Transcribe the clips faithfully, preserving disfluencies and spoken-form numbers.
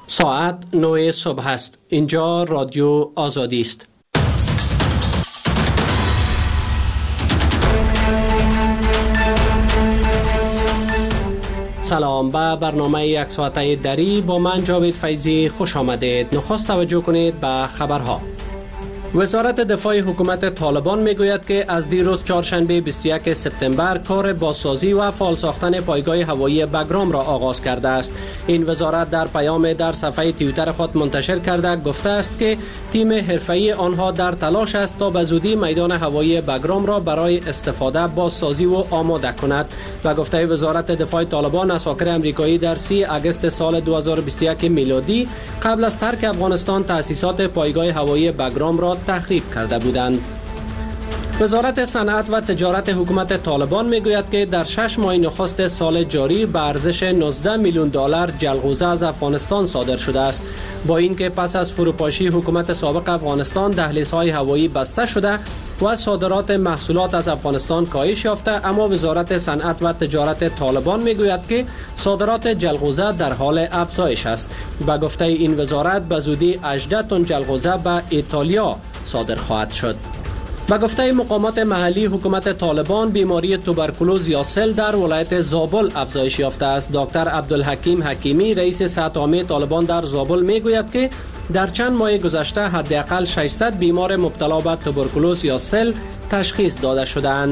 ساعت نه صبح است. اینجا رادیو آزادی است. سلام، به برنامه یک ساعته دری با من جاوید فیضی خوش آمدید. نخست توجه کنید به خبرها. وزارت دفاع حکومت طالبان میگوید که از دیروز چهارشنبه بیست و یک سپتامبر کار بازسازی و فعال ساختن پایگاه هوایی بگرام را آغاز کرده است. این وزارت در پیام در صفحه توییتر خود منتشر کرده گفته است که تیم حرفه‌ای آنها در تلاش است تا به زودی میدان هوایی بگرام را برای استفاده بازسازی و آماده کند. و گفته وزارت دفاع طالبان اساکر امریکایی در سی آگوست سال دو هزار و بیست و یک میلادی قبل از ترک افغانستان تأسیسات پایگاه هوایی بگرام را تخریب کرده بودند. وزارت صنعت و تجارت حکومت طالبان میگوید که در شش ماه نخست سال جاری به ارزش نوزده میلیون دلار جلغوزه از افغانستان صادر شده است. با اینکه پس از فروپاشی حکومت سابق افغانستان دهلیزهای هوایی بسته شده و صادرات محصولات از افغانستان کاهش یافته، اما وزارت صنعت و تجارت طالبان میگوید که صادرات جلغوزه در حال افزایش است. به گفته این وزارت به زودی هجده تن جلغوزه به ایتالیا صادر خواهد شد. به گفته مقامات محلی حکومت طالبان بیماری توبرکولوز یا سل در ولایت زابل افزایش یافته است. دکتر عبدالحکیم حکیمی رئیس صحت عامه طالبان در زابل میگوید که در چند ماه گذشته حداقل ششصد بیمار مبتلا به توبرکولوز یا سل تشخیص داده شدند.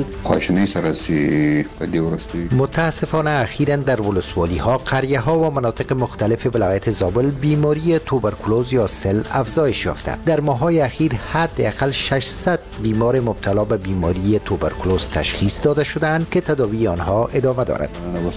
متاسفانه اخیراً در ولسوالی ها، قریه ها و مناطق مختلف ولایت زابل بیماری توبرکولوز یا سل افزایش یافته. در ماه‌های اخیر حداقل ششصد بیمار مبتلا به بیماری توبرکولوز تشخیص داده شدند که تداوی آنها ادامه دارد.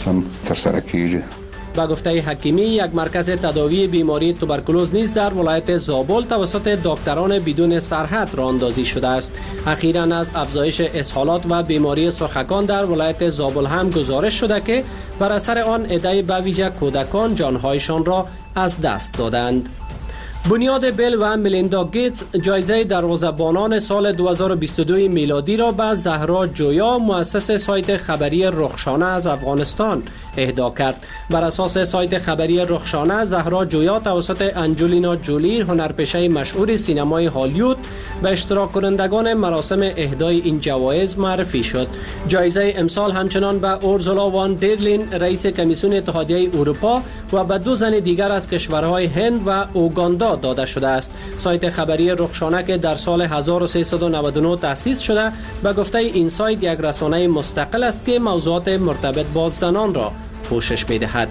با گفته حکیمی یک مرکز تداوی بیماری توبرکولوز نیز در ولایت زابل توسط دکتران بدون سرحد راه اندازی شده است. اخیراً از افزایش اسهالات و بیماری سرخکان در ولایت زابل هم گزارش شده که بر اثر آن عده‌ای به ویژه کودکان جانهایشان را از دست دادند. بنیاد بیل و میلیندا گیتس جایزه دروازه‌بانان سال دو هزار و بیست و دو میلادی را به زهرا جویا مؤسس سایت خبری رخشانه از افغانستان اهدا کرد. بر اساس سایت خبری رخشانه، زهرا جویا توسط انجلینا جولی هنرپیشه مشهور سینمای هالیوود به اشتراک کنندگان مراسم اهدای این جوایز معرفی شد. جایزه امسال همچنان به اورزولا وان دیرلین رئیس کمیسیون اتحادیه اروپا و به دو زن دیگر از کشورهای هند و اوگاندا داده شده است. سایت خبری رخشانه که در سال هزار و سیصد و نود و نه تأسیس شده، به گفته این سایت یک رسانه مستقل است که موضوعات مرتبط با زنان را پوشش می‌دهد.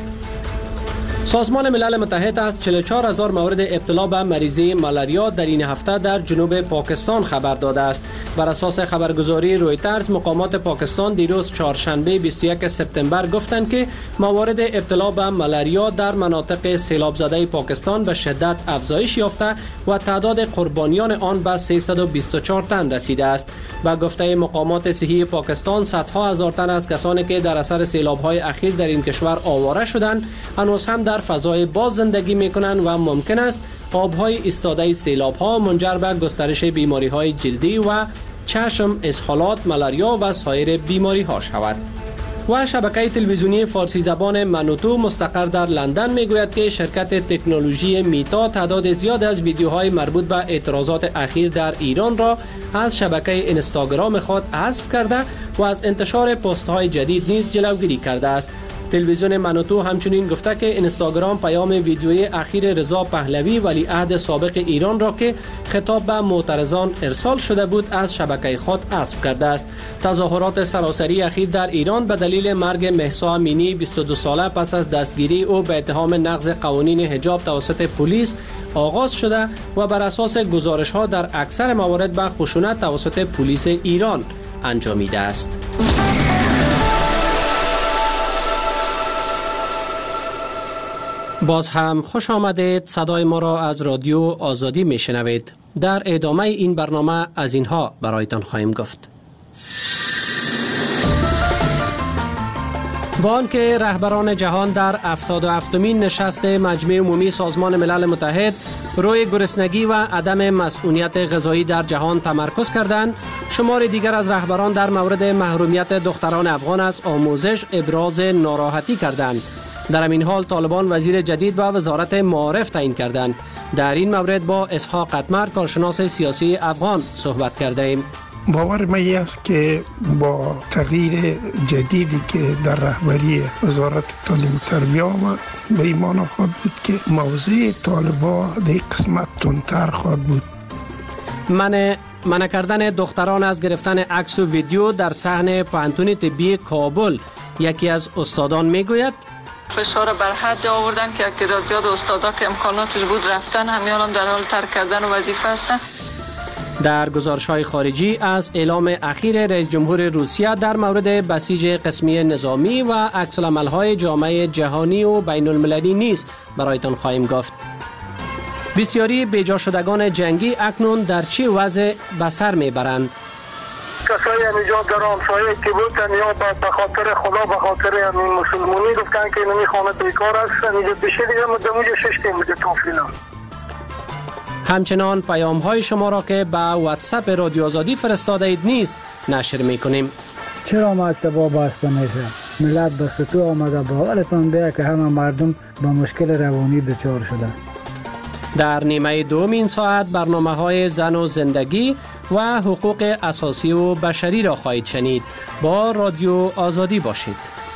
سازمان ملل متحد از چهل و چهار هزار مورد ابتلا به مریضی مالاریا در این هفته در جنوب پاکستان خبر داده است. بر اساس خبرگزاری رویترز، مقامات پاکستان دیروز چهارشنبه بیست و یک سپتامبر گفتند که موارد ابتلا به مالاریا در مناطق سیلاب زده پاکستان به شدت افزایش یافته و تعداد قربانیان آن به سیصد و بیست و چهار تن رسیده است. با گفته مقامات صحی پاکستان، صدها هزار تن از کسانی که در اثر سیلاب‌های اخیر در این کشور آواره شدند هنوز هم در فضای باز زندگی میکنند و ممکن است آبهای ایستاده سیلاب‌ها منجر به گسترش بیماری‌های جلدی و چشم، اسهالات، مالاریا و سایر بیماری‌ها شود. و شبکه تلویزیونی فارسی زبان منوتو مستقر در لندن میگوید که شرکت تکنولوژی میتا تعداد زیاد از ویدیوهای مربوط به اعتراضات اخیر در ایران را از شبکه اینستاگرام خود حذف کرده و از انتشار پست‌های جدید نیز جلوگیری کرده است. تلویزیون منوتو همچنین گفته که اینستاگرام پیام ویدیویی اخیر رضا پهلوی ولیعهد سابق ایران را که خطاب به معترضان ارسال شده بود از شبکه خود حذف کرده است. تظاهرات سراسری اخیر در ایران به دلیل مرگ مهسا امینی بیست و دو ساله پس از دستگیری او به اتهام نقض قوانین حجاب توسط پلیس آغاز شده و بر اساس گزارش‌ها در اکثر موارد به خشونت توسط پلیس ایران انجامیده است. باز هم خوش آمدید. صدای ما را از رادیو آزادی می شنوید. در ادامه این برنامه از اینها برایتان خواهیم گفت. و آنکه رهبران جهان در هفتاد و هفتمین نشست مجمع عمومی سازمان ملل متحد روی گرسنگی و عدم مسئولیت غذایی در جهان تمرکز کردند، شمار دیگر از رهبران در مورد محرومیت دختران افغان از آموزش ابراز ناراحتی کردند. در همین حال طالبان وزیر جدید و وزارت معارف تعیین کردند. در این مورد با اسحاق اتمر کارشناس سیاسی افغان صحبت کرده ایم. باور من است که با تغییر جدیدی که در رهبری وزارت تعلیم و تربیت آمد به این معنا خواهد بود که موضع طالبان در این قسمت تندتر خواهد بود. من منع کردن دختران از گرفتن عکس و ویدیو در صحن پانتون طبی کابل. یکی از استادان میگوید فشار بر حد آوردن که تعداد زیاد استادا که امکاناتش بود رفتن، همیان در حال ترک کردن وظیفه هستند. در گزارش‌های خارجی از اعلام اخیر رئیس جمهور روسیه در مورد بسیج قسمی نظامی و عکس‌العمل‌های جامعه جهانی و بین المللی نیز برایتان خواهیم گفت. بسیاری بیجا شدگان جنگی اکنون در چه وضع به سر میبرند؟ کسایی همینجا در همسایه که بودن یا به خاطر خدا به خاطر همین مسلمانی گفتن که اینمی خانه بیکار هستن، اینجا بشه دیگه مدمونجا ششتیم بوده توفینا. همچنان پیام های شما را که به واتساپ رادیو آزادی فرستاده اید نیز نشر میکنیم. چرا مکتبا بسته میشه؟ ملت به سطوح آمده، باورتان بیه که همه مردم با مشکل روانی دچار شده. در نیمه دوم این ساعت برنامه های زن و زندگی و حقوق اساسی و بشری را خواهید شنید. با رادیو آزادی باشید.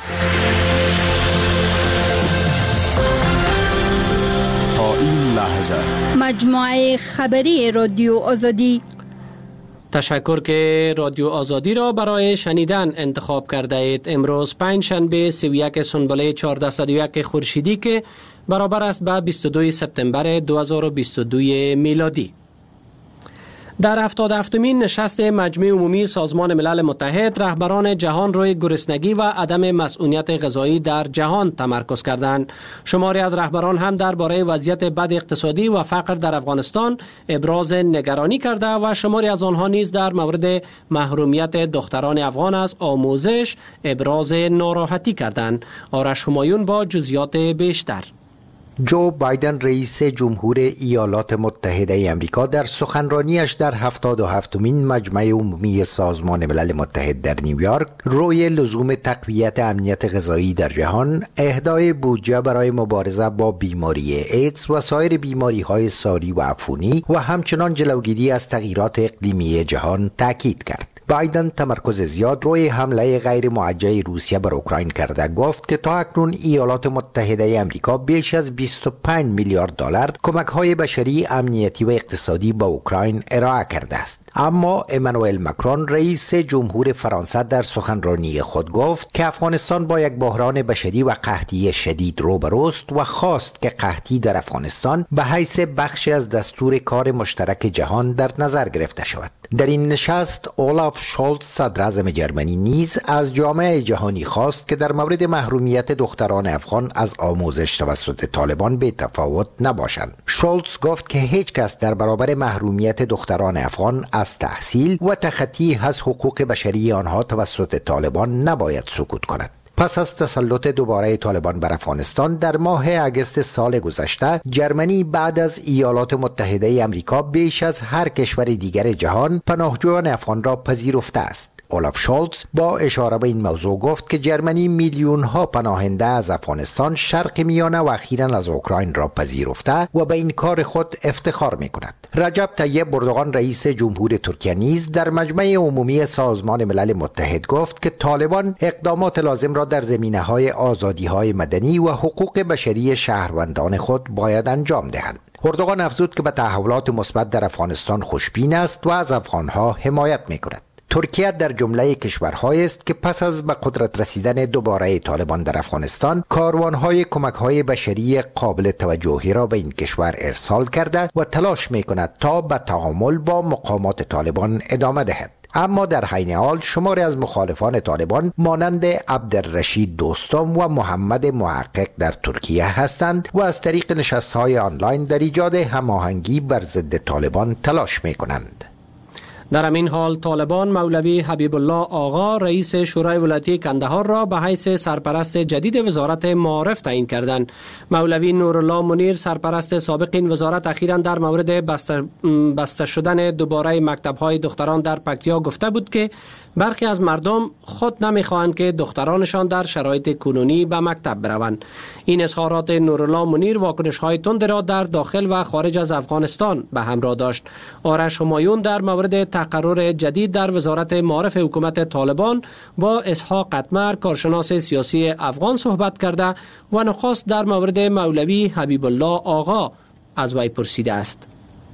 تا این لحظه مجموعه خبری رادیو آزادی. تشکر که رادیو آزادی را برای شنیدن انتخاب کرده اید. امروز پنج شنبه سی و یک سنبله چهارصد و یک خورشیدی که برابر است به بیست و دو سپتامبر دو هزار و بیست و دو میلادی. در هفتاد و هفتمین نشست مجمع عمومی سازمان ملل متحد رهبران جهان روی گرسنگی و عدم مسئولیت غذایی در جهان تمرکز کردند. شماری از رهبران هم درباره وضعیت بد اقتصادی و فقر در افغانستان ابراز نگرانی کرده و شماری از آنها نیز در مورد محرومیت دختران افغان از آموزش ابراز ناراحتی کردند. آرش همایون با جزئیات بیشتر. جو بایدن رئیس جمهور ایالات متحده امریکا در سخنرانیش در هفتاد و هفتمین مجمع عمومی سازمان ملل متحد در نیویورک روی لزوم تقویت امنیت غذایی در جهان، اهدای بودجه برای مبارزه با بیماری ایدز و سایر بیماری‌های ساری و عفونی و همچنان جلوگیری از تغییرات اقلیمی جهان تاکید کرد. بایدن تمرکز زیاد روی حمله غیر موجه روسیه بر اوکراین کرده گفت که تا اکنون ایالات متحده امریکا بیش از بیست و پنج میلیارد دلار کمک‌های بشری، امنیتی و اقتصادی به اوکراین ارائه کرده است. اما امانوئل مکرون رئیس جمهور فرانسه در سخنرانی خود گفت که افغانستان با یک بحران بشری و قحطی شدید روبروست و خواست که قحطی در افغانستان به حیث بخشی از دستور کار مشترک جهان در نظر گرفته شود. در این نشست اولاف شولتز صدر اعظم جرمنی نیز از جامعه جهانی خواست که در مورد محرومیت دختران افغان از آموزش توسط طالبان به تفاوت نباشند. شولتز گفت که هیچ کس در برابر محرومیت دختران افغان از تحصیل و تخطی از حقوق بشری آنها توسط طالبان نباید سکوت کند. پس از تسلط دوباره طالبان بر افغانستان در ماه اگست سال گذشته، جرمنی بعد از ایالات متحده امریکا بیش از هر کشور دیگر جهان پناهجویان افغان را پذیرفته است. اولاف شولتز با اشاره به این موضوع گفت که جرمنی میلیون ها پناهنده از افغانستان، شرق میانه و اخیراً از اوکراین را پذیرفته و به این کار خود افتخار می کند. رجب طیب اردوغان رئیس جمهور ترکیه نیز در مجمع عمومی سازمان ملل متحد گفت که طالبان اقدامات لازم را در زمینه‌های آزادی‌های مدنی و حقوق بشری شهروندان خود باید انجام دهند. اردوغان افزود که به تحولات مثبت در افغانستان خوشبین است و از افغان‌ها حمایت می‌کند. ترکیه در جمله کشورهایی است که پس از به قدرت رسیدن دوباره طالبان در افغانستان کاروانهای کمک‌های بشری قابل توجهی را به این کشور ارسال کرده و تلاش می‌کند تا به تعامل با مقامات طالبان ادامه دهد. اما در حین حال شماری از مخالفان طالبان مانند عبدالرشید دوستم و محمد محقق در ترکیه هستند و از طریق نشست‌های آنلاین در ایجاد هماهنگی بر ضد طالبان تلاش می‌کنند. در همین حال طالبان مولوی حبیب الله آقا رئیس شورای ولایتی کندهار را به حیث سرپرست جدید وزارت معارف تعیین کردند. مولوی نورالله منیر سرپرست سابق این وزارت اخیراً در مورد بسته, بسته شدن دوباره مکتب‌های دختران در پکتیا گفته بود که برخی از مردم خود نمی‌خواهند که دخترانشان در شرایط کنونی به مکتب بروند. این اظهارات نورالله منیر واکنش‌های تند را در داخل و خارج از افغانستان به همراه داشت. آرش همایون در مورد تقرر جدید در وزارت معارف حکومت طالبان با اسحاق قطمر کارشناس سیاسی افغان صحبت کرده و نخست در مورد مولوی حبیب الله آقا از وی پرسیده است.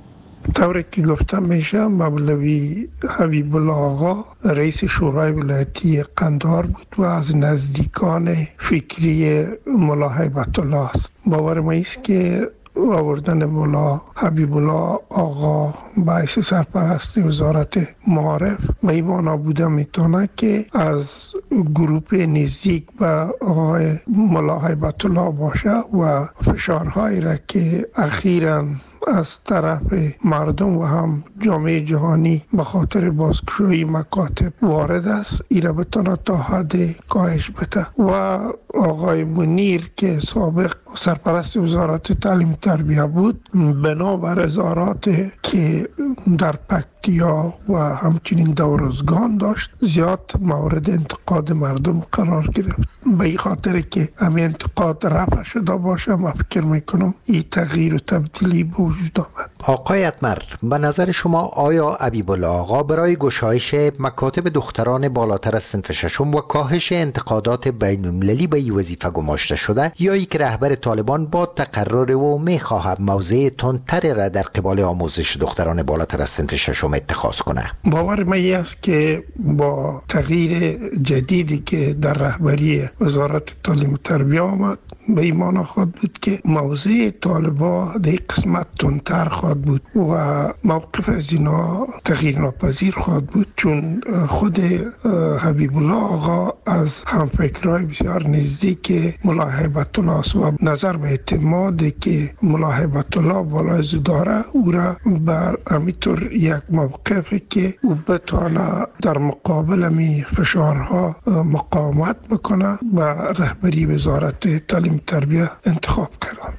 طوری که گفتم میشه مولوی حبیب الله آقا رئیس شورای ولایتی قندهار بود و از نزدیکان فکری ملا هیبت الله است. باور ما است که آوردن مولا حبیب الله آقا باعث سرپرست وزارت معارف و ایمانا بوده میتونه که از گروپ نزدیک به آقای مولا هیبت الله باشه و فشارهایی را که اخیراً از طرف مردم و هم جامعه جهانی به خاطر بازگشایی مکاتب وارد است ایره بتونه تا حد کاهش بده و آقای منیر که سابق سرپرست وزارت تعلیم تربیه بود بنابر اظهارات که در پکتیا و همچنین دورزگان داشت زیاد مورد انتقاد مردم قرار گرفت. به این خاطر که همین انتقاد رفع شده باشه من فکر میکنم این تغییر و تبدیلی به وجود آمد. آقای اتمر، به نظر شما آیا حبیب الله آقا برای گشایش مکاتب دختران بالاتر از صنف ششم و کاهش انتقادات بین المللی به این وظیفه گماشته شده یا ای که رهبر طالبان با تقرر و میخواهد موضع تندتر را در قبال آموزش دختران بالاتر از صنف ششم اتخاذ کنه؟ باور من است که با تغییر جدیدی که در رهبری وزارت تعلیم و تربیه آمد به ایمان خواهد بود که موضع طالبا در قسمت تندتر خواهد بود و موقف از اینا تغییر ناپذیر خواهد بود، چون خود حبیب الله آقا از همفکرهای بسیار نزدیک ملا هیبت الله است و نظر به اعتماد که ملا هیبت الله بالای داره او را بر همینطور یک موقفی که او بتانه در مقابل می فشارها مقاومت بکنه و رهبری وزارت تعلیم تربیه انتخاب کردن.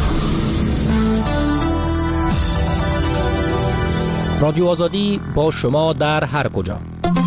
رادیو آزادی با شما در هر کجا.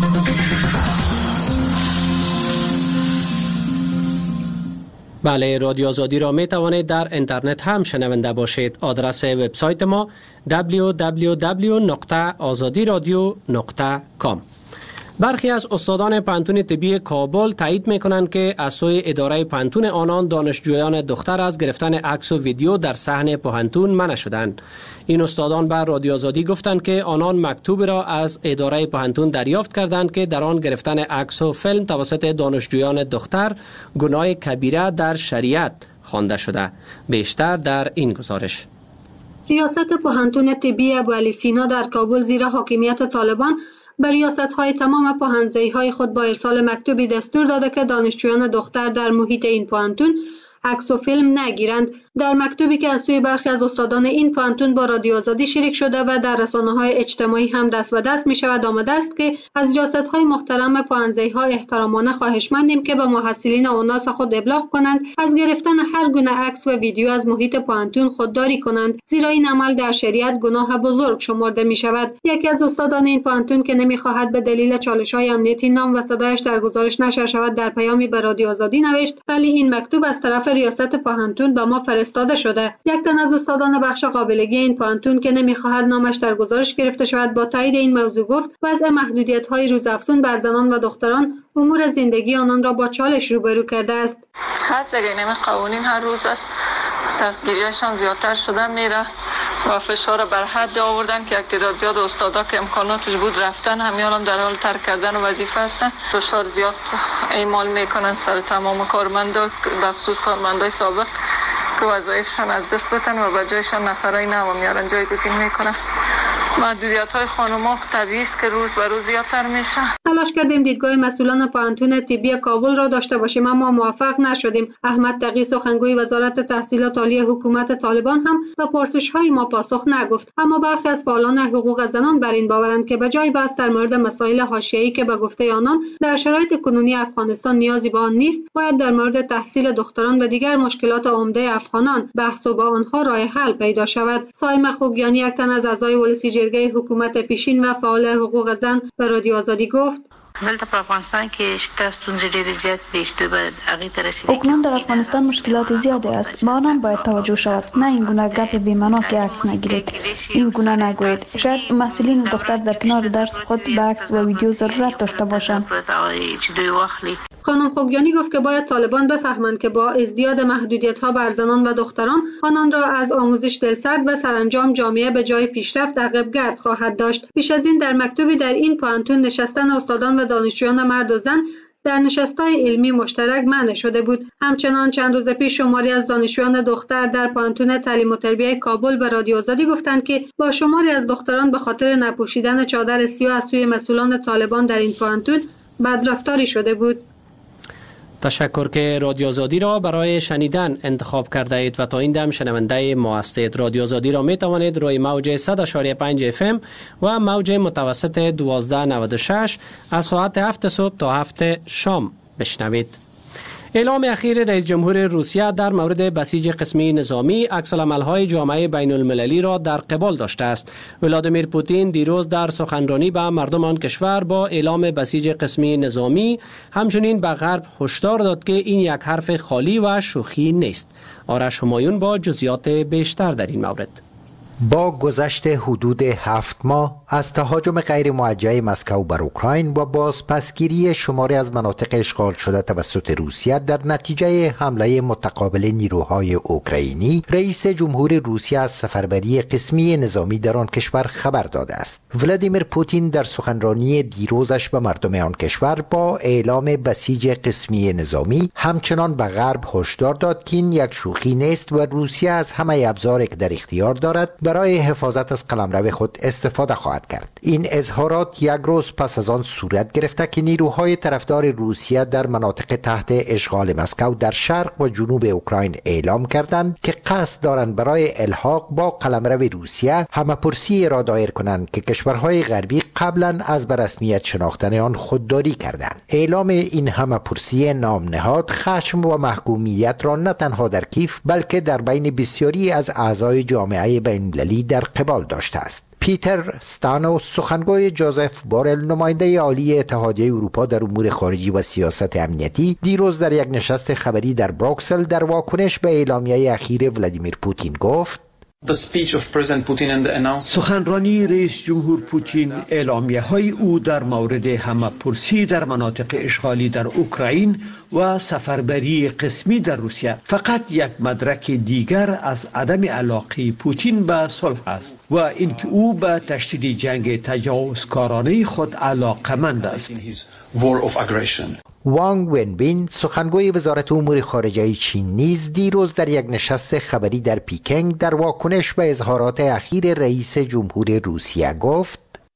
بله، رادیو آزادی را می توانید در اینترنت هم شنونده باشید. آدرس وبسایت ما دبلیو دبلیو دبلیو دات آزادی رادیو دات کام. برخی از استادان پانتون طبی کابل تایید میکنند که از سوی اداره پانتون آنان دانشجویان دختر از گرفتن عکس و ویدیو در صحن پانتون منع شدند. این استادان بر رادیو آزادی گفتند که آنان مکتوب را از اداره پانتون دریافت کردند که در آن گرفتن عکس و فیلم توسط دانشجویان دختر گناه کبیره در شریعت خوانده شده. بیشتر در این گزارش. ریاست پانتون طبی ابوعلی سینا در کابل زیر حاکمیت طالبان به ریاست‌های تمام پاهنزهی‌های خود با ارسال مکتوبی دستور داده که دانشجویان دختر در محیط این پانتون عکس و فیلم نگیرند. در مکتوبی که از سوی برخی از استادان این پانتون با رادیو آزادی شریک شده و در رسانه‌های اجتماعی هم دست به دست می‌شود آمده است که از ریاست‌های محترم پاهنزهی‌ها احترامانه خواهشمندیم که به محصلین اوناس خود ابلاغ کنند از گرفتن هر گونه عکس و ویدیو از محیط پانتون خودداری کنند، زیرا این عمل در شریعت گناه بزرگ شمرده می‌شود. یکی از استادان این پانتون که نمی‌خواهد به دلیل چالش‌های امنیتی نام و صدایش در گزارش نشر شود در پیامی به رادیو آزادی نوشت: ولی این مکتوب از طرف ریاست پانتون به ما فرستاده شده. یک تن از استادان بخش قابلگی این پانتون که نمیخواهد نامش در گزارش گرفته شود با تایید این موضوع گفت وضع محدودیت‌های روزافزون بر زنان و دختران امور زندگی آنان را با چالش روبرو کرده است. هست اگه این قوانین هر روز است سختگیریشان زیادتر شده میره و فشار بر حد آوردن که یک تعداد زیاد استادا که امکاناتش بود رفتن، همیان در حال ترک کردن وظیفه هستن. فشار زیاد اعمال میکنن سر تمام کارمندا، بخصوص کارمندای سابق که وظایفشان از دست بدن و به جایشان نفرای نو میارن جایگزین میکنن. محدودیت های خانوما طبیعی است که روز به روز زیادتر میشه. تلاش کردیم دیدگاه مسئولان پوهنتون طبی کابل را داشته باشیم اما موفق نشدیم. احمد تقی سخنگوی وزارت تحصیلات عالی حکومت طالبان هم به پرسش‌های ما پاسخ نگفت، اما برخی از فعالان حقوق زنان بر این باورند که به جای بحث در مورد مسائل حاشیه‌ای که به گفته آنان در شرایط کنونی افغانستان نیازی به آن نیست، باید در مورد تحصیل دختران و دیگر مشکلات عمده افغانان بحث و با آنها راه حل پیدا شود. سایمه خوگیانی، یک تن از اعضای ولسی جرگه حکومت پیشین و فعال حقوق زن، به رادیو آزادی گفت: دلته په افغانستان کې شته ستونزې ډېرې زیاتې دي چې باید هغې ته رسیدگی. اکنون در افغانستان مشکلات زیادی است، با آنان باید توجه شود، نه این گونه گپ بی‌معنا که عکس نگیرید. این گونه نگویید. شاید محصلین دختر در کنار درس خود به عکس و ویدیو ضرورت داشته باشند. خانم خوگیانی گفت که باید طالبان بفهمند که با ازدیاد محدودیت‌ها بر زنان و دختران آنان را از آموزش دلسرد و سرانجام جامعه به جای پیشرفت عقب‌گرد خواهد داشت. پیش از این در مکتوبی در این پوهنتون نشستن استادان و دانشجویان مرد و زن در نشست‌های علمی مشترک منع شده بود. همچنان چند روز پیش شماری از دانشجویان دختر در پوهنتون تعلیم و تربیت کابل به رادیو آزادی گفتند که با شماری از دختران به خاطر نپوشیدن چادر سیاه از سوی مسئولان طالبان در این پوهنتون بدرفتاری شده بود. تشکر که رادیو آزادی را برای شنیدن انتخاب کرده اید و تا این دم شنونده ما هستید. رادیو آزادی را می توانید روی موج صد و شش پنج اف ام و موج متوسط دوازده نود و شش از ساعت هفت صبح تا هفت شام بشنوید. اعلام اخیر رئیس جمهور روسیه در مورد بسیج قسمی نظامی عکس‌العمل‌های جامعه بین المللی را در قبال داشته است. ولادیمیر پوتین دیروز در سخنرانی به مردم آن کشور با اعلام بسیج قسمی نظامی همچنین به غرب هشدار داد که این یک حرف خالی و شوخی نیست. آرش همایون با جزئیات بیشتر در این مورد. با گذشت حدود هفت ماه از تهاجم غیر موجه مسکو بر اوکراین و بازپسگیری شماری از مناطق اشغال شده توسط روسیه در نتیجه حمله متقابل نیروهای اوکراینی، رئیس جمهور روسیه از سفربری قسمی نظامی در آن کشور خبر داده است. ولادیمیر پوتین در سخنرانی دیروزش به مردم آن کشور با اعلام بسیج قسمی نظامی همچنان به غرب هشدار داد که این یک شوخی نیست و روسیه از همه ابزاری که در اختیار دارد برای حفاظت از قلمرو خود استفاده خواهد کرد. این اظهارات یک روز پس از آن صورت گرفته که نیروهای طرفدار روسیه در مناطق تحت اشغال مسکو در شرق و جنوب اوکراین اعلام کردند که قصد دارند برای الحاق با قلمرو روسیه همه‌پرسی را دایر کنند که کشورهای غربی قبلا از به رسمیت شناختن آن خودداری کردند. اعلام این همه‌پرسی نام نهاد خشم و محکومیت را نه تنها در کیف بلکه در بین بسیاری از اعضای جامعه بین المللی در قبال داشته است. پیتر ستانو، سخنگوی جوزف بورل، نماینده عالی اتحادیه اروپا در امور خارجی و سیاست امنیتی، دیروز در یک نشست خبری در بروکسل در واکنش به اعلامیه اخیر ولادیمیر پوتین گفت: سخنرانی رئیس جمهور پوتین، اعلامیه های او در مورد همه‌پرسی در مناطق اشغالی در اوکراین و سفربری قسمی در روسیه فقط یک مدرک دیگر از عدم علاقه پوتین به صلح است و اینکه او به تشدید جنگ تجاوزکارانه خود علاقمند است. وانگ ونبین، سخنگوی وزارت امور خارجه چین، نیز دیروز در یک نشست خبری در پیکنگ در واکنش به اظهارات اخیر رئیس جمهور روسیه گفت: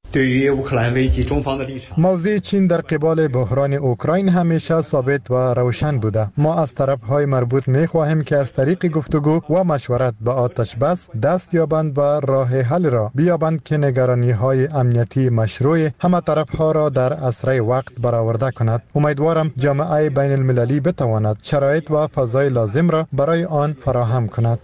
موضع چین در قبال بحران اوکراین همیشه ثابت و روشن بوده. ما از طرفهای مربوط می خواهیم که از طریق گفتگو و مشورت به آتش بس دست یابند و راه حل را بیابند که نگرانی های امنیتی مشروع همه طرفها را در اسرع وقت برآورده کند. امیدوارم جامعه بین المللی بتواند شرایط و فضای لازم را برای آن فراهم کند.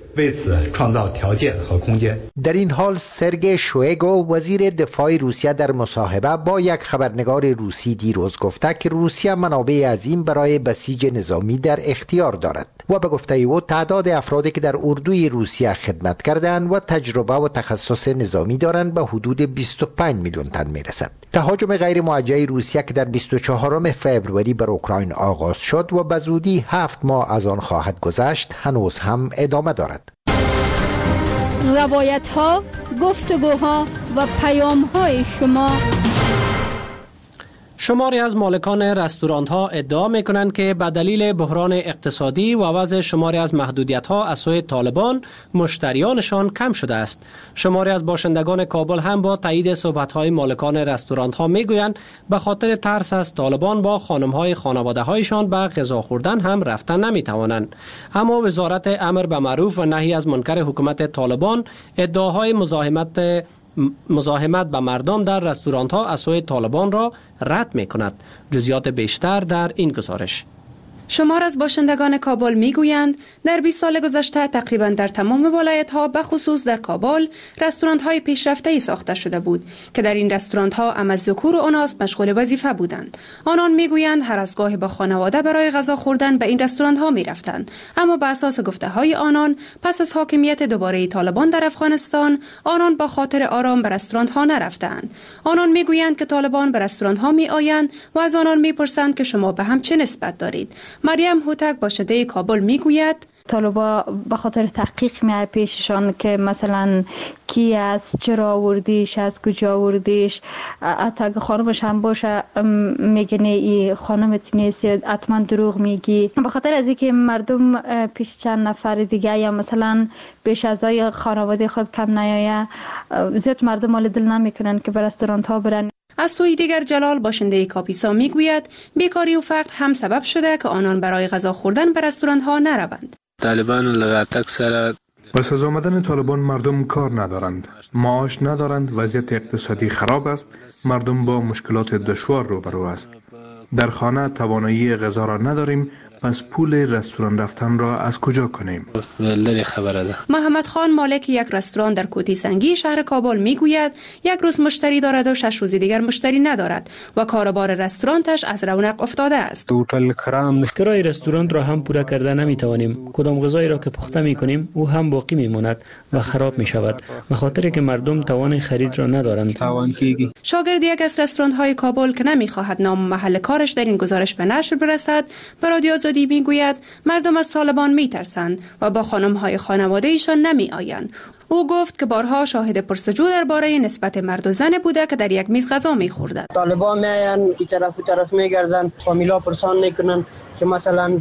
در این حال سرگئی شویگو، وزیر دفاع روسیه، در مصاحبه با یک خبرنگار روسی دیروز گفته که روسیه منابع عظیم برای بسیج نظامی در اختیار دارد و به گفته او تعداد افرادی که در اردوی روسیه خدمت کردند و تجربه و تخصص نظامی دارند به حدود بیست و پنج میلیون تن میرسد. تهاجم غیر موجه روسیه که در بیست و چهارم فوریه بر اوکراین آغاز شد و به زودی هفت ماه از آن خواهد گذشت، هنوز هم ادامه دارد. روایت ها، گفتگوها و پیام های شما. شماری از مالکان رستوران ها ادعا می کنند که به دلیل بحران اقتصادی و وضع شماری از محدودیت ها از سوی طالبان مشتریانشان کم شده است. شماری از باشندگان کابل هم با تایید صحبت های مالکان رستوران ها می گویند به خاطر ترس از طالبان با خانم های خانواده هایشان به غذا خوردن هم رفتن نمی توانند. اما وزارت امر به معروف و نهی از منکر حکومت طالبان ادعاهای مزاحمت مزاحمت به مردم در رستوران ها از سوی طالبان را رد می کند. جزئیات بیشتر در این گزارش. شمار از باشندگان کابل میگویند در بیست سال گذشته تقریبا در تمام ولایت ها به خصوص در کابل رستوران های پیشرفته ای ساخته شده بود که در این رستوران ها ام از ذکور و اناث مشغول وظیفه بودند. آنان میگویند هر از گاهی با خانواده برای غذا خوردن به این رستوران ها می رفتند، اما به اساس گفته های آنان پس از حاکمیت دوباره طالبان در افغانستان آنان با خاطر آرام به رستوران ها نرفتند. آنان میگویند که طالبان به رستوران ها می آیند و از آنان میپرسند که شما به هم چه نسبت دارید. مریم هوتک باشنده کابل میگوید طالبا به خاطر تحقیق میای پیششان که مثلا کی است، چرا آوردیش، از کجا آوردیش، حتی اگه خانمش هم باشه میگنه ای خانمت نیست، حتما دروغ میگی. به خاطر از اینکه مردم پیش چند نفر دیگه یا مثلا پیش اعضای خانواده خود کم نیایه، زیاد مردم مال دل نمیکنن که به رستوران ها برن. از سوی دیگر جلال باشنده کاپیسا میگوید بیکاری و فقر هم سبب شده که آنان برای غذا خوردن به رستوران ها نروند. طالبان لغتک سره پس از آمدن طالبان مردم کار ندارند، معاش ندارند، وضعیت اقتصادی خراب است، مردم با مشکلات دشوار روبرو است. در خانه توانایی غذا را نداریم، پس پول رستوران رفتن را از کجا کنیم؟ خبره ده. محمد خان مالک یک رستوران در کوتی سنگی شهر کابل میگوید یک روز مشتری دارد و شش روز دیگر مشتری ندارد و کاروبار رستورانش از رونق افتاده است. توتال کرام کرای رستوران را هم پورا کرده نمیتوانیم. کدام غذایی را که پخته میکنیم او هم باقی میماند و خراب میشود به خاطر که مردم توان خرید را ندارند. شاگرد یک از رستوران های کابل که نمیخواهد نام محل کارش در این گزارش به نشر برسد به رادیو آزادی میگوید مردم از طالبان میترسند و با خانم‌های خانواده ایشان نمی آیند. او گفت که بارها شاهد پرسجو درباره نسبت مرد و زن بوده که در یک میز غذا می‌خوردند. طالبان میان این طرف و طرف میگردن، فامیلا پرسان میکنن که مثلا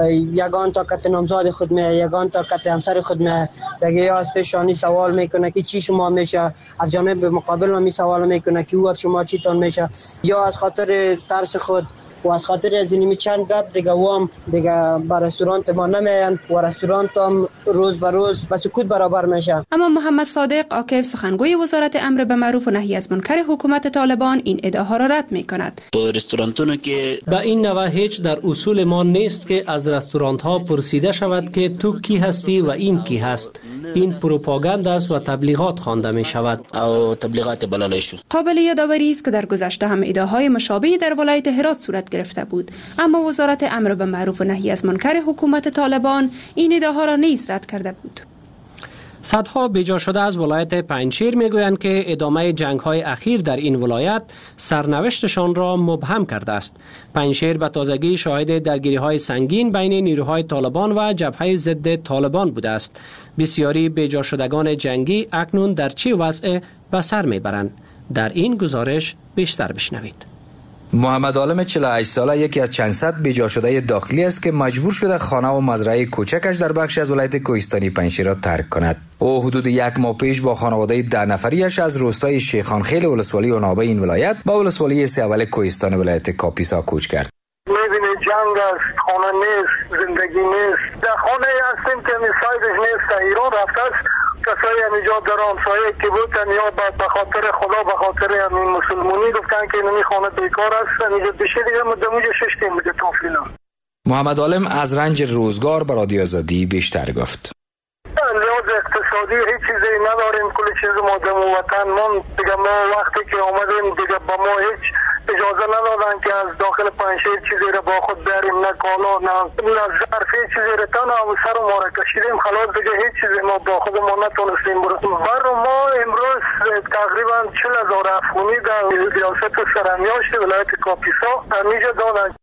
یگان تا کت نامزاد خود می یگان تا کت همسر خود می دیگه یا از پیشانی سوال میکنه که چی شما میشه، از جانب مقابل می سوال میکنه که او از شما چی تان میشه، یا از خاطر ترس خود و از خاطر از اینمی چند گپ دیگه وام دیگه با رستوران ما نمیان و رستوران هم روز به روز با سکوت برابر میشه. اما محمد صادق عاکف سخنگوی وزارت امر به معروف و نهی از منکر حکومت طالبان این ادعاها را رد میکند. رستورانتونو که به این نوع هیچ در اصول ما نیست که از رستوران ها پرسیده شود که تو کی هستی و این کی هست. این پروپاگاند است و تبلیغات خوانده می شود. او تبلیغات بلالای شد. قابل یادآوری است که در گذشته هم ادعاهای مشابهی در ولایت هرات صورت گرفته بود، اما وزارت امر به معروف و نهی از منکر حکومت طالبان این ادعاها را نیز رد کرده بود. صدها بیجا شده از ولایت پنجشیر میگویند که ادامه جنگ‌های اخیر در این ولایت سرنوشتشان را مبهم کرده است. پنجشیر به تازگی شاهد درگیری‌های سنگین بین نیروهای طالبان و جبهه ضد طالبان بوده است. بسیاری بیجا شدگان جنگی اکنون در چه وضع به سر میبرند؟ در این گزارش بیشتر بشنوید. محمد عالم چهل و هشت ساله یکی از چند صد بیجا شده داخلی است که مجبور شده خانه و مزرعه کوچکش در بخشی از ولایت کوهستانی پنجشیر را ترک کند. او حدود یک ماه پیش با خانواده ده نفریش از روستای شیخانخیل ولسوالی عنابه این ولایت با ولسوالی سیاول کوهستان ولایت کاپیسا کوچ کرد. می‌بینی جنگ است، خانه نیست، زندگی نیست. در خانه هستیم که میسایدش نیست، ایران رفته است. کسایی همینجا در همسایه که بودن یا به خاطر خدا به خاطر همین مسلمانی گفتن که اینمی خانه بیکار است، اینجا بشه دیگه مدموجه ششتیم بوده توفینا. محمد عالم از رنج روزگار به رادیو آزادی بیشتر گفت. لحاظ اقتصادی هیچ چیزی نداریم، کل چیز ما دم وطن من دیگه ما وقتی که آمدیم دیگه با ما هیچ اجازه ندادن که از داخل پنجشیر چیزی را با خود بریم، نه کالا نه نه ظرف، هیچ چیزی را تنها و سر ما را کشیدیم، خلاص دیگه هیچ چیزی ما با خود ما نتونستیم بریم. بر ما امروز تقریبا چهل هزار افغانی در ریاست سرمیاشت ولایت کاپیسا همیشه دادن.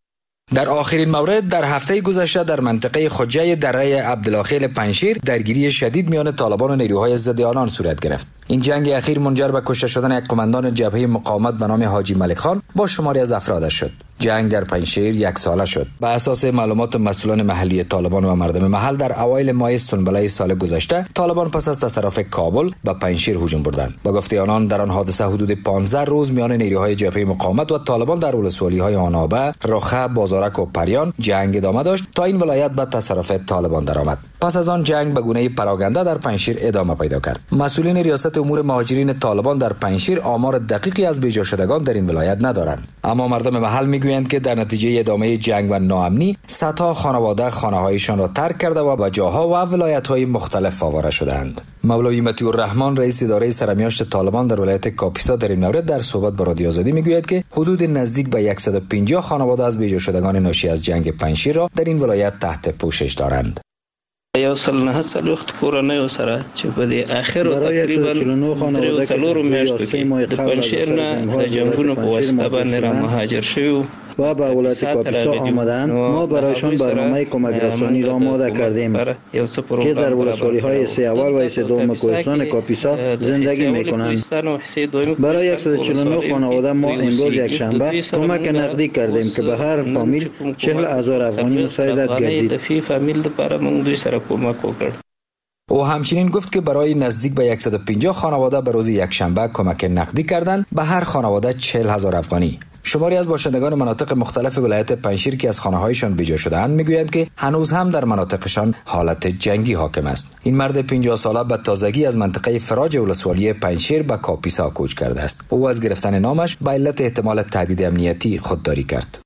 در آخرین مورد در هفته گذشته در منطقه خجه دره عبدالخیل پنجشیر درگیری شدید میان طالبان و نیروهای ضد آنان صورت گرفت. این جنگ اخیر منجر به کشته شدن یک قماندان جبهه مقاومت به نام حاجی ملک خان با شماری از افرادش شد. جنگ در پنجشیر یک ساله شد. به اساس معلومات مسئولان محلی طالبان و مردم محل در اوایل ماه سنبله سال گذشته طالبان پس از تصرف کابل به پنجشیر هجوم بردند. با گفته آنان در آن حادثه حدود پانزده روز میان نیروهای جبهه مقاومت و طالبان در ولسوالی‌های آنابه، رخه، بازارک و پریان جنگ ادامه داشت تا این ولایت به تصرف طالبان درآمد. پس از آن جنگ به گونه پراگنده در پنجشیر ادامه پیدا کرد. مسئولین ریاست امور مهاجرین طالبان در پنجشیر آمار دقیقی از بیجا شدگان در این ولایت ندارند، اما مردم محل میگویند که در نتیجه ادامه جنگ و ناامنی صدها خانواده خانه‌هایشان را ترک کرده و به جاها و ولایت‌های مختلف آواره شدند. مولوی مطیع الرحمن رئیس اداره سرمیاشت طالبان در ولایت کاپیسا در این مورد در صحبت با رادیو آزادی میگوید که حدود نزدیک به صد و پنجاه خانواده از بیجا شدگان ناشی از جنگ پنجشیر را در این ولایت تحت پوشش دارند. یو سل نه سل وخت کورنۍ سره چې په دې اخر تقریبا درې څلورو میاشتو کې د پنجشیر نه د جنگونو په واسطه باندې را مهاجر شوي و به ولایت کاپیسا آمدند. ما برایشان برنامه کمک رسانی را آماده کردیم که در ولسوالی‌های سه اول و سه دوم کوهستان کاپیسا زندگی می‌کنند. برای صد و چهل و نه خانواده ما امروز یک شنبه کمک نقدی کردیم که به هر فامیل چهل هزار افغانی مساعدت گردید. او همچنین گفت که برای نزدیک به صد و پنجاه خانواده به روز یکشنبه کمک نقدی کردند، به هر خانواده چهل هزار افغانی. شماری از باشندگان مناطق مختلف ولایت پنجشیر که از خانه‌هایشان بیجا شده‌اند میگویند که هنوز هم در مناطقشان حالت جنگی حاکم است. این مرد پنجاه ساله به تازگی از منطقه فراج ولسوالی پنجشیر به کاپیسا کوچ کرده است. او از گرفتن نامش به علت احتمال تهدید امنیتی خودداری کرد.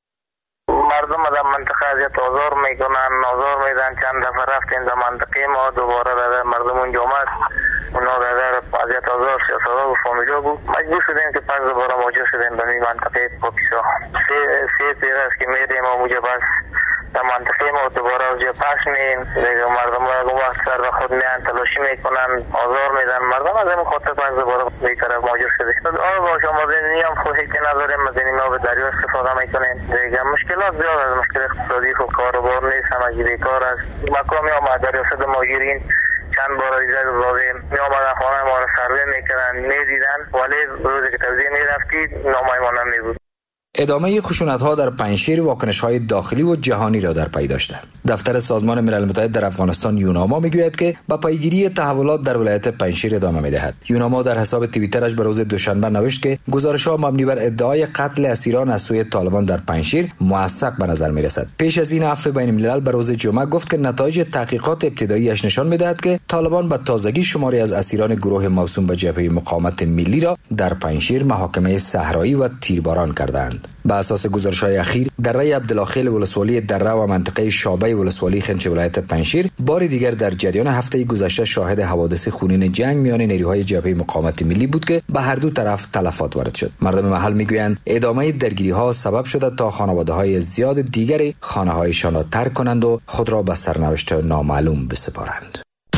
مردم در منطقه اذیت آزار میکنن، آزار میدن. چند دفعه رفتیم در منطقه ما، دوباره در مردم اونجا آمد، اونا در اذیت آزار سیاست‌ها و فامیلا بود. مجبور شدیم که پس دوباره مهاجر شدیم به منطقه کاپیسا. سه سه پیش است که میریم اونجا، بس در منطقه ما دوباره از جا پس مییم. دیگه مردم رو وقت سر به خود میان تلاشی میکنن، آزار میدن مردم. از این خاطر پس دوباره به طرف مهاجر شدیم. آره باشه، ما دینی هم خواهی که نداریم، از این ما به دریا استفاده میکنیم. دیگه مشکلات زیاد از مشکل اقتصادی و کاروبار نیست، همگی بیکار است. مقامی آمد در ریاست مهاجرین چند بار ایجاد دادیم، می آمدن خانه ما رو سروی میکردن، میدیدن، ولی روزی که توزیع میرفتید نامه ما نمیبود. ادامه خشونت‌ها در پنجشیر واکنش‌های داخلی و جهانی را در پی داشته. دفتر سازمان ملل متحد در افغانستان یوناما میگوید که با پیگیری تحولات در ولایت پنجشیر ادامه می‌دهد. یوناما در حساب توییترش به روز دوشنبه نوشت که گزارش‌ها مبنی بر ادعای قتل اسیران از سوی طالبان در پنجشیر موثق به نظر می‌رسد. پیش از این عفو بین الملل به روز جمعه گفت که نتایج تحقیقات ابتداییش نشان می‌دهد که طالبان به تازگی شماری از اسیران گروه موسوم به جبهه مقاومت ملی را در پنجشیر محاکمه صحرایی و تیرباران کردند. به اساس گزارش‌های اخیر دره عبدالخیل ولسوالی دره و منطقه شابه ولسوالی خنچ ولایت پنجشیر بار دیگر در جریان هفته گذشته شاهد حوادث خونین جنگ میان نیروهای جبهه مقاومت ملی بود که به هر دو طرف تلفات وارد شد. مردم محل میگویند ادامه درگیری‌ها سبب شده تا خانواده‌های زیاد دیگری خانه‌هایشان را ترک کنند و خود را به سرنوشت نامعلوم بسپارند.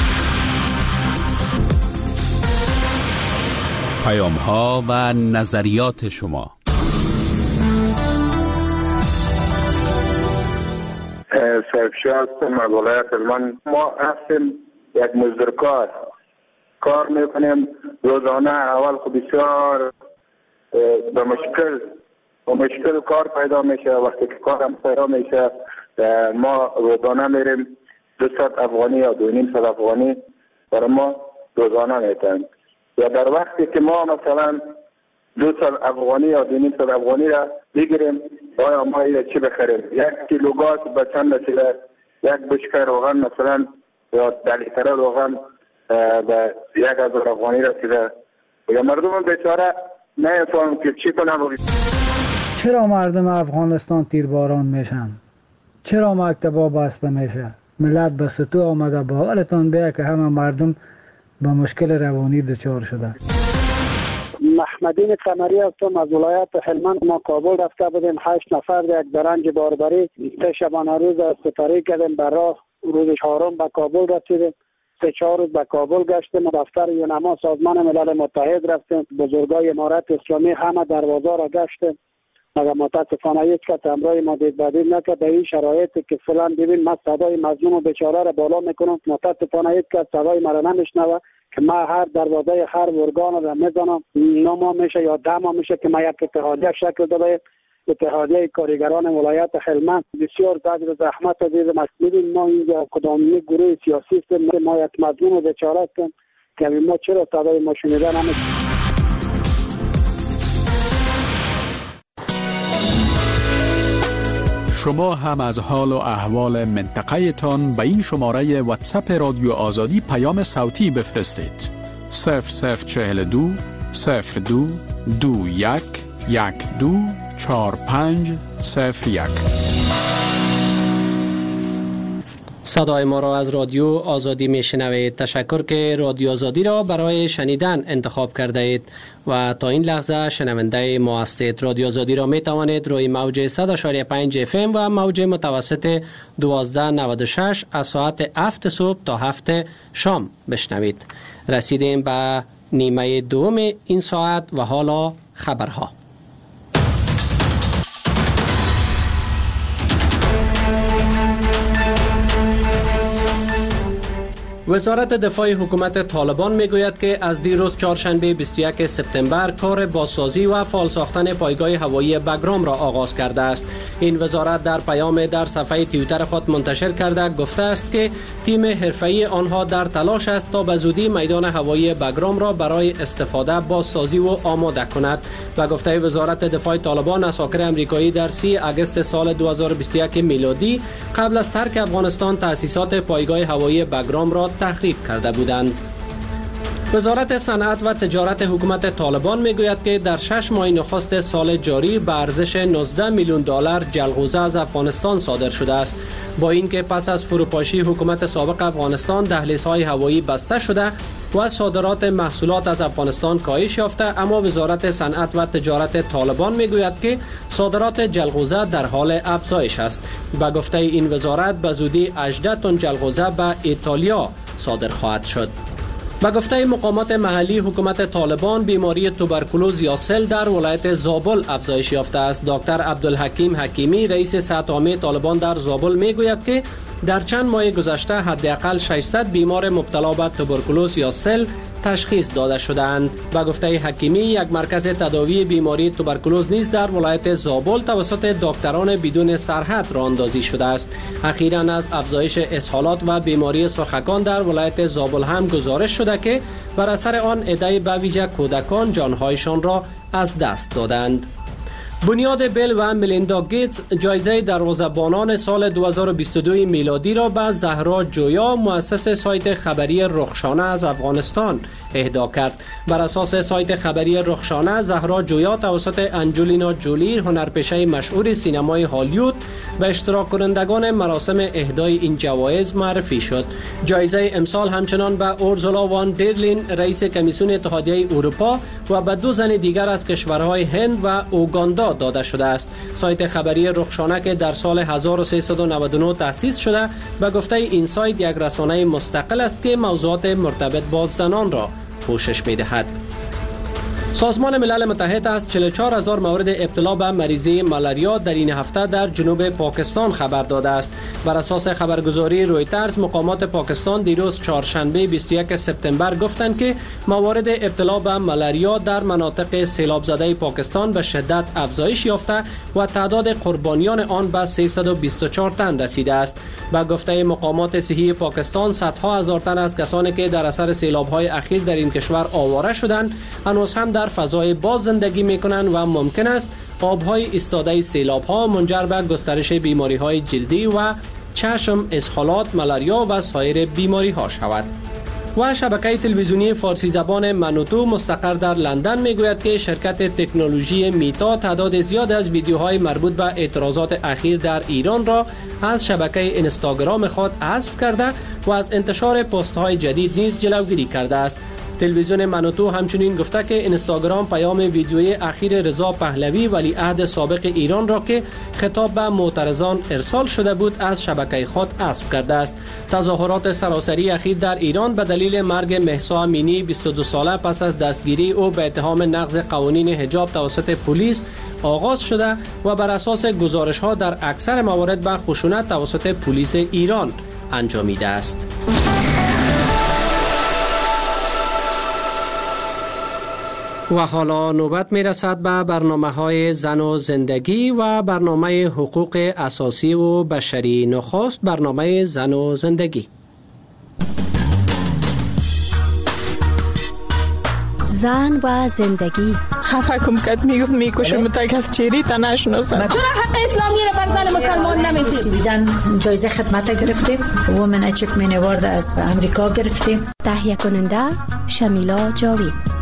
پیام‌ها و نظریات شما. سرفشاست از ولایت هلمند. ما هستیم یک مزدورکار، کار میکنیم روزانه. اول خب بسیار به مشکل به مشکل کار پیدا میشه. وقتی که کارم پیدا میشه ما روزانه میریم دویست افغانی یا دو نیم صد افغانی برای ما روزانه میتن. یا در وقتی که ما مثلا دویست افغانی یا دو نیم صد افغانی را بگیریم، آیا ما یه چی بخریم؟ یک کیلو گاز به چند رسیده، یک بشکه روغن مثلا یا ده لیتر روغن به یک هزار افغانی رسیده. یا مردم بیچاره نمی‌فهمن که چی کنن. چرا مردم افغانستان تیرباران میشن؟ چرا مکتبا بسته میشه؟ ملت به سطوح آمده. باورتان بیه که همه مردم به مشکل روانی دچار شده. محمدین قمری هستم از ولایت هلمند. ما کابل رفته بودیم، هشت نفر یک درنج باربری شبانه روز سپری کردیم. بر راه روز چهارم به کابل رسیدیم. سه چهار روز به کابل گشتیم. دفتر یونما سازمان ملل متحد رفتیم. بزرگای امارت اسلامی همه دروازه را گشتیم. مگر متاسفانه هیچ کس همراه ما دید بدید نکرد. در این شرایطی که فعلا ببین من صدای مظلوم و بیچاره را بالا میکنم، متاسفانه هیچ کس صدای مرا نمیشنوه که من هر دروازه هر ارگان را میزنم، نما میشه یا دما میشه که من یک اتحادیه شکل داده، اتحادیه کارگران ولایت هلمند. بسیار زجر زحمت دیدم. ببین ما اینجا کدام گروه سیاسی است، ما یک مظلوم و بیچاره هستیم که ما چرا صدای ما شنیده نمیشه. شما هم از حال و احوال منطقه تان به این شماره واتساپ رادیو آزادی پیام صوتی بفرستید. صفر صفر چهل دو صفر دو دو یک یک دو چهار پنج صفر یک. صدای ما را از رادیو آزادی می شنوید. تشکر که رادیو آزادی را برای شنیدن انتخاب کرده اید و تا این لحظه شنونده ما هستید. رادیو آزادی را می توانید روی موج صد و شش پنج اف ام و موج متوسط دوازده نود و شش از ساعت هفت صبح تا هفت شام بشنوید. رسیدیم به نیمه دوم این ساعت و حالا خبرها. وزارت دفاع حکومت طالبان میگوید که از دیروز چهارشنبه بیست و یک سپتامبر کار بازسازی و فعال ساختن پایگاه هوایی بگرام را آغاز کرده است. این وزارت در پیام در صفحه توییتر خود منتشر کرده گفته است که تیم حرفه‌ای آنها در تلاش است تا به زودی میدان هوایی بگرام را برای استفاده بازسازی و آماده کند. و گفته وزارت دفاع طالبان اساکر امریکایی در سی آگوست سال دو هزار و بیست و یک میلادی قبل از ترک افغانستان تأسیسات پایگاه هوایی بگرام را تخریب کرده بودند. وزارت صنعت و تجارت حکومت طالبان میگوید که در شش ماه نخست سال جاری به ارزش نوزده میلیون دلار جلغوزه از افغانستان صادر شده است. با اینکه پس از فروپاشی حکومت سابق افغانستان دهلیزهای هوایی بسته شده و صادرات محصولات از افغانستان کاهش یافته، اما وزارت صنعت و تجارت طالبان میگوید که صادرات جلغوزه در حال افزایش است. به گفته این وزارت به زودی هجده تن جلغوزه به ایتالیا صادر خواهد شد. به گفته مقامات محلی حکومت طالبان بیماری توبرکولوز یا سل در ولایت زابل افزایش یافته است. دکتر عبدالحکیم حکیمی رئیس صحت عامه طالبان در زابل میگوید که در چند ماه گذشته حداقل ششصد بیمار مبتلا به توبرکولوز یا سل تشخیص داده شدند. با گفته حکیمی یک مرکز تداوی بیماری توبرکولوز نیز در ولایت زابل توسط دکتران بدون سرحد راه اندازی شده است. اخیراً از افزایش اسهالات و بیماری سرخکان در ولایت زابل هم گزارش شده که بر اثر آن عده به ویژه کودکان جانهایشان را از دست دادند. بنیاد بیل و ملیندا گیتس جایزه دروازه‌بانان سال دو هزار و بیست و دو میلادی را به زهرا جویا مؤسس سایت خبری رخشانه از افغانستان اهدا کرد. بر اساس سایت خبری رخشانه، زهرا جویا توسط انجلینا جولی هنرپیشه مشهور سینمای هالیوود به اشتراک کنندگان مراسم اهدای این جوایز معرفی شد. جایزه امسال همچنان به اورزولا وان دیرلین رئیس کمیسیون اتحادیه اروپا و به دو زن دیگر از کشورهای هند و اوگاندا داده شده است. سایت خبری رخشانه که در سال هزار و سیصد و نود و نه تأسیس شده، به گفته این سایت یک رسانه مستقل است که موضوعات مرتبط با زنان را پوشش می‌دهد. سازمان ملل متحد از چهل و چهار هزار مورد ابتلا به مریضی مالاریا در این هفته در جنوب پاکستان خبر داده است. بر اساس خبرگزاری رویترز، مقامات پاکستان دیروز چهارشنبه بیست و یک سپتامبر گفتند که موارد ابتلا به مالاریا در مناطق سیلاب زده پاکستان به شدت افزایش یافته و تعداد قربانیان آن به سیصد و بیست و چهار تن رسیده است. با گفته مقامات صحی پاکستان، صدها هزار تن از کسانی که در اثر سیلاب‌های اخیر در این کشور آواره شدند، هنوز هم در فضای باز زندگی میکنند و ممکن است آب‌های ایستاده سیلاب‌ها منجر به گسترش بیماری‌های جلدی و چشم، اسهالات، مالاریا و سایر بیماری‌ها شود. و شبکه تلویزیونی فارسی زبان منوتو مستقر در لندن میگوید که شرکت تکنولوژی میتا تعداد زیاد از ویدیوهای مربوط به اعتراضات اخیر در ایران را از شبکه اینستاگرام خود حذف کرده و از انتشار پست‌های جدید نیز جلوگیری کرده است. تلویزیون منوتو همچنین گفته که اینستاگرام پیام ویدیویی اخیر رضا پهلوی ولیعهد سابق ایران را که خطاب به معترضان ارسال شده بود از شبکه خود حذف کرده است. تظاهرات سراسری اخیر در ایران به دلیل مرگ مهسا امینی بیست و دو ساله پس از دستگیری او به اتهام نقض قوانین حجاب توسط پلیس آغاز شده و بر اساس گزارش ها در اکثر موارد به خشونت توسط پلیس ایران انجامیده است. و حالا نوبت می رسد به برنامه های زن و زندگی و برنامه حقوق اساسی و بشری. نخست برنامه زن و زندگی. زن و زندگی. خفه کم کد میگفت میکشم تا کس چیری تا نشناسم. چرا حق اسلامی را بر زن مسلمان نمیدید؟ بیدن جایزه خدمت گرفتیم. وومن اچیومنت اوارد از امریکا گرفتیم. تهیه کننده شمیلا جاوید.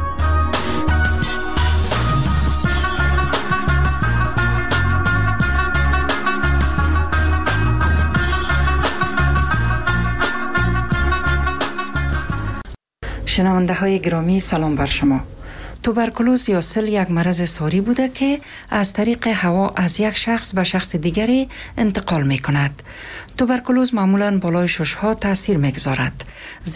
شنونده های گرامی سلام بر شما. توبرکولوز یا سل یک مرض ساری بوده که از طریق هوا از یک شخص به شخص دیگری انتقال می کند. توبرکولوز معمولاً بالای ششها تاثیر می گذارد.